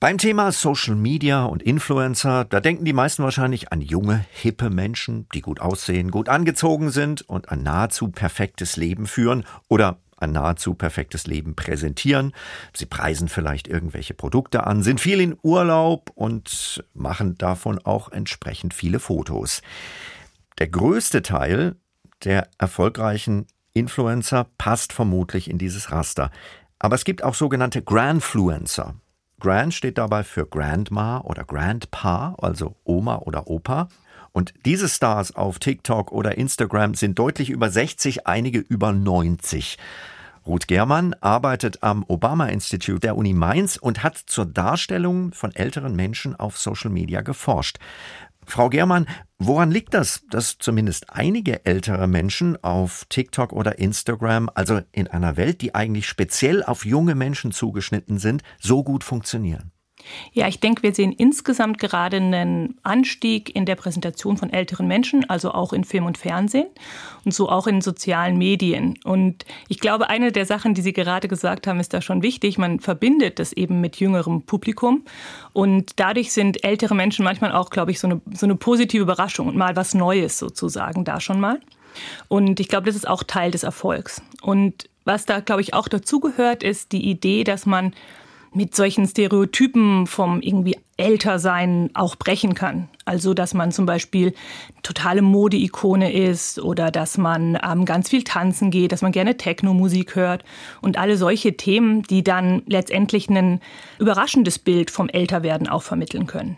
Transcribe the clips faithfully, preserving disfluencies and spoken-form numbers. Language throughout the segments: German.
Beim Thema Social Media und Influencer, da denken die meisten wahrscheinlich an junge, hippe Menschen, die gut aussehen, gut angezogen sind und ein nahezu perfektes Leben führen oder ein nahezu perfektes Leben präsentieren. Sie preisen vielleicht irgendwelche Produkte an, sind viel in Urlaub und machen davon auch entsprechend viele Fotos. Der größte Teil der erfolgreichen Influencer passt vermutlich in dieses Raster. Aber es gibt auch sogenannte Grandfluencer. Grand steht dabei für Grandma oder Grandpa, also Oma oder Opa. Und diese Stars auf TikTok oder Instagram sind deutlich über sechzig, einige über neunzig. Ruth Germann arbeitet am Obama Institute der Uni Mainz und hat zur Darstellung von älteren Menschen auf Social Media geforscht. Frau Germann, woran liegt das, dass zumindest einige ältere Menschen auf TikTok oder Instagram, also in einer Welt, die eigentlich speziell auf junge Menschen zugeschnitten sind, so gut funktionieren? Ja, ich denke, wir sehen insgesamt gerade einen Anstieg in der Präsentation von älteren Menschen, also auch in Film und Fernsehen und so auch in sozialen Medien. Und ich glaube, eine der Sachen, die Sie gerade gesagt haben, ist da schon wichtig. Man verbindet das eben mit jüngerem Publikum und dadurch sind ältere Menschen manchmal auch, glaube ich, so eine, so eine positive Überraschung und mal was Neues sozusagen da schon mal. Und ich glaube, das ist auch Teil des Erfolgs. Und was da, glaube ich, auch dazugehört, ist die Idee, dass man mit solchen Stereotypen vom irgendwie Ältersein auch brechen kann. Also, dass man zum Beispiel totale Modeikone ist oder dass man ähm, ganz viel tanzen geht, dass man gerne Techno-Musik hört und alle solche Themen, die dann letztendlich ein überraschendes Bild vom Älterwerden auch vermitteln können.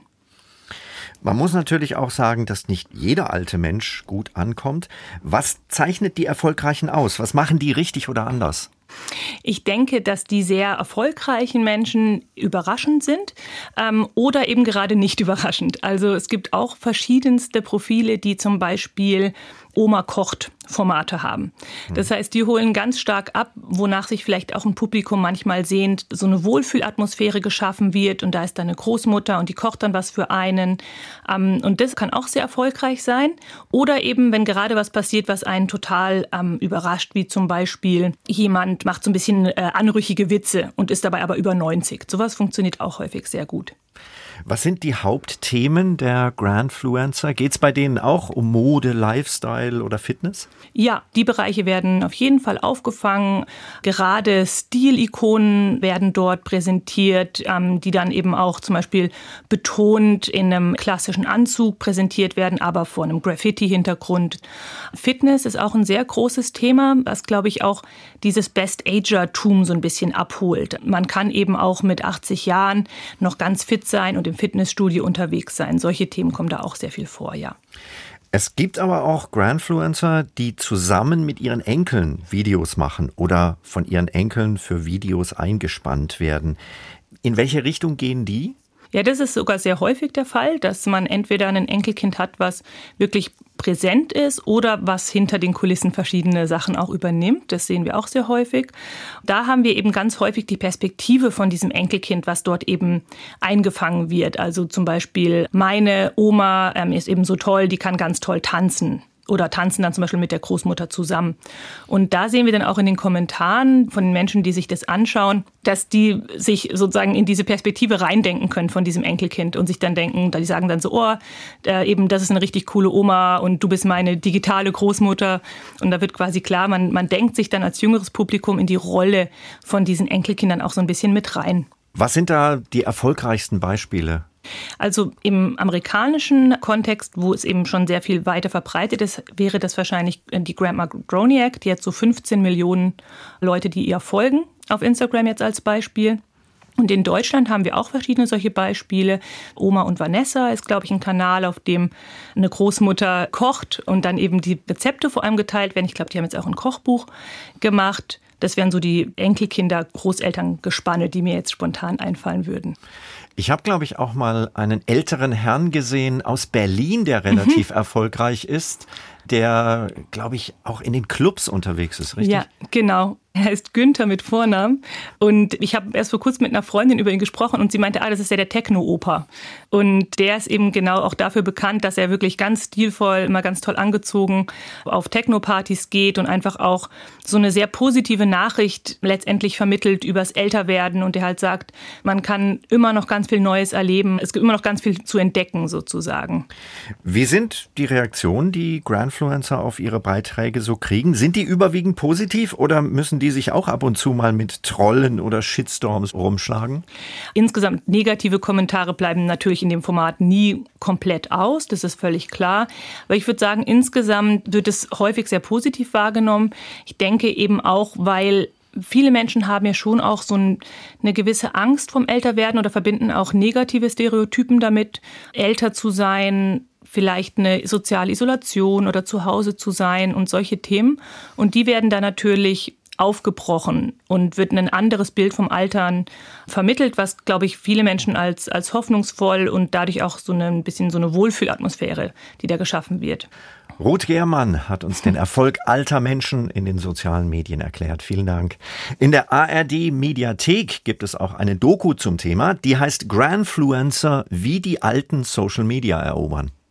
Man muss natürlich auch sagen, dass nicht jeder alte Mensch gut ankommt. Was zeichnet die Erfolgreichen aus? Was machen die richtig oder anders? Ich denke, dass die sehr erfolgreichen Menschen überraschend sind ähm, oder eben gerade nicht überraschend. Also es gibt auch verschiedenste Profile, die zum Beispiel Oma kocht Formate haben. Das heißt, die holen ganz stark ab, wonach sich vielleicht auch ein Publikum manchmal sehnt, so eine Wohlfühlatmosphäre geschaffen wird und da ist dann eine Großmutter und die kocht dann was für einen. Und das kann auch sehr erfolgreich sein. Oder eben, wenn gerade was passiert, was einen total ähm, überrascht, wie zum Beispiel jemand macht so ein bisschen äh, anrüchige Witze und ist dabei aber über neunzig. Sowas funktioniert auch häufig sehr gut. Was sind die Hauptthemen der Grandfluencer? Geht es bei denen auch um Mode, Lifestyle oder Fitness? Ja, die Bereiche werden auf jeden Fall aufgefangen. Gerade Stilikonen werden dort präsentiert, die dann eben auch zum Beispiel betont in einem klassischen Anzug präsentiert werden, aber vor einem Graffiti-Hintergrund. Fitness ist auch ein sehr großes Thema, was, glaube ich, auch dieses Best-Ager-Tum so ein bisschen abholt. Man kann eben auch mit achtzig Jahren noch ganz fit sein und im Fitnessstudio unterwegs sein. Solche Themen kommen da auch sehr viel vor, ja. Es gibt aber auch Grandfluencer, die zusammen mit ihren Enkeln Videos machen oder von ihren Enkeln für Videos eingespannt werden. In welche Richtung gehen die? Ja, das ist sogar sehr häufig der Fall, dass man entweder ein Enkelkind hat, was wirklich präsent ist oder was hinter den Kulissen verschiedene Sachen auch übernimmt. Das sehen wir auch sehr häufig. Da haben wir eben ganz häufig die Perspektive von diesem Enkelkind, was dort eben eingefangen wird. Also zum Beispiel, meine Oma ähm, ist eben so toll, die kann ganz toll tanzen. Oder tanzen dann zum Beispiel mit der Großmutter zusammen. Und da sehen wir dann auch in den Kommentaren von den Menschen, die sich das anschauen, dass die sich sozusagen in diese Perspektive reindenken können von diesem Enkelkind und sich dann denken, die sagen dann so, oh, äh, eben das ist eine richtig coole Oma und du bist meine digitale Großmutter. Und da wird quasi klar, man, man denkt sich dann als jüngeres Publikum in die Rolle von diesen Enkelkindern auch so ein bisschen mit rein. Was sind da die erfolgreichsten Beispiele? Also im amerikanischen Kontext, wo es eben schon sehr viel weiter verbreitet ist, wäre das wahrscheinlich die Grandma Groniak. Die hat so fünfzehn Millionen Leute, die ihr folgen, auf Instagram jetzt als Beispiel. Und in Deutschland haben wir auch verschiedene solche Beispiele. Oma und Vanessa ist, glaube ich, ein Kanal, auf dem eine Großmutter kocht und dann eben die Rezepte vor allem geteilt werden. Ich glaube, die haben jetzt auch ein Kochbuch gemacht. Das wären so die Enkelkinder, Großelterngespanne, die mir jetzt spontan einfallen würden. Ich habe, glaube ich, auch mal einen älteren Herrn gesehen aus Berlin, der relativ mhm. erfolgreich ist. der, glaube ich, auch in den Clubs unterwegs ist, richtig? Ja, genau. Er heißt Günther mit Vornamen und ich habe erst vor kurzem mit einer Freundin über ihn gesprochen und sie meinte, ah, das ist ja der Techno-Opa. Und der ist eben genau auch dafür bekannt, dass er wirklich ganz stilvoll, immer ganz toll angezogen auf Techno-Partys geht und einfach auch so eine sehr positive Nachricht letztendlich vermittelt übers Älterwerden und der halt sagt, man kann immer noch ganz viel Neues erleben, es gibt immer noch ganz viel zu entdecken sozusagen. Wie sind die Reaktionen, die Grandfluencer auf ihre Beiträge so kriegen? Sind die überwiegend positiv oder müssen die die sich auch ab und zu mal mit Trollen oder Shitstorms rumschlagen? Insgesamt negative Kommentare bleiben natürlich in dem Format nie komplett aus, das ist völlig klar. Aber ich würde sagen, insgesamt wird es häufig sehr positiv wahrgenommen. Ich denke eben auch, weil viele Menschen haben ja schon auch so eine gewisse Angst vom Älterwerden oder verbinden auch negative Stereotypen damit, älter zu sein, vielleicht eine soziale Isolation oder zu Hause zu sein und solche Themen. Und die werden da natürlich aufgebrochen und wird ein anderes Bild vom Altern vermittelt, was, glaube ich, viele Menschen als, als hoffnungsvoll und dadurch auch so eine, ein bisschen so eine Wohlfühlatmosphäre, die da geschaffen wird. Ruth Gehrmann hat uns den Erfolg alter Menschen in den sozialen Medien erklärt. Vielen Dank. In der A R D-Mediathek gibt es auch eine Doku zum Thema, die heißt Grandfluencer, wie die Alten Social Media erobern.